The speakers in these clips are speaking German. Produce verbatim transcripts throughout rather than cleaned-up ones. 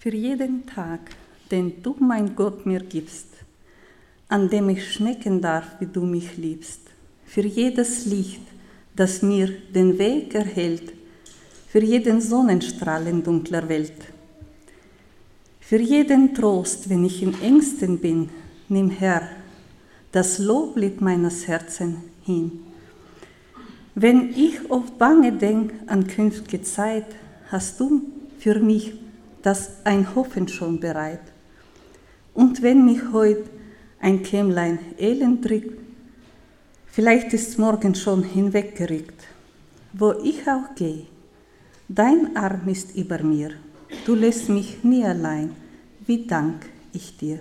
Für jeden Tag, den du, mein Gott, mir gibst, an dem ich schmecken darf, wie du mich liebst, für jedes Licht, das mir den Weg erhellt, für jeden Sonnenstrahl in dunkler Welt, für jeden Trost, wenn ich in Ängsten bin, nimm Herr das Loblied meines Herzens hin. Wenn ich oft bange denk an künftige Zeit, hast du für mich das ein Hoffen schon bereit. Und wenn mich heut ein Kämmlein elend drückt, vielleicht ist's morgen schon hinweggerückt. Wo ich auch gehe, dein Arm ist über mir, du lässt mich nie allein, wie dank ich dir.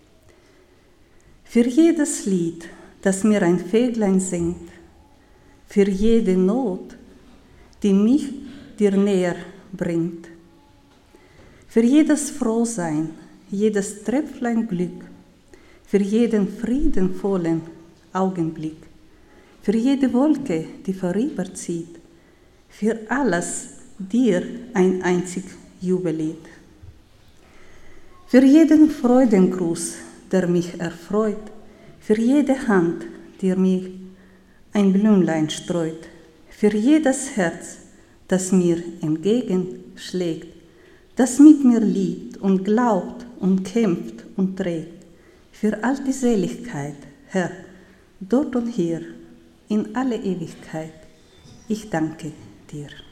Für jedes Lied, das mir ein Vöglein singt, für jede Not, die mich dir näher bringt, für jedes Frohsein, jedes Tröpflein Glück, für jeden friedenvollen Augenblick, für jede Wolke, die vorüberzieht, für alles dir ein einzig Jubellied. Für jeden Freudengruß, der mich erfreut, für jede Hand, die mir ein Blümlein streut, für jedes Herz, das mir entgegenschlägt, das mit mir liebt und glaubt und kämpft und trägt, für all die Seligkeit, Herr, dort und hier, in alle Ewigkeit, ich danke dir.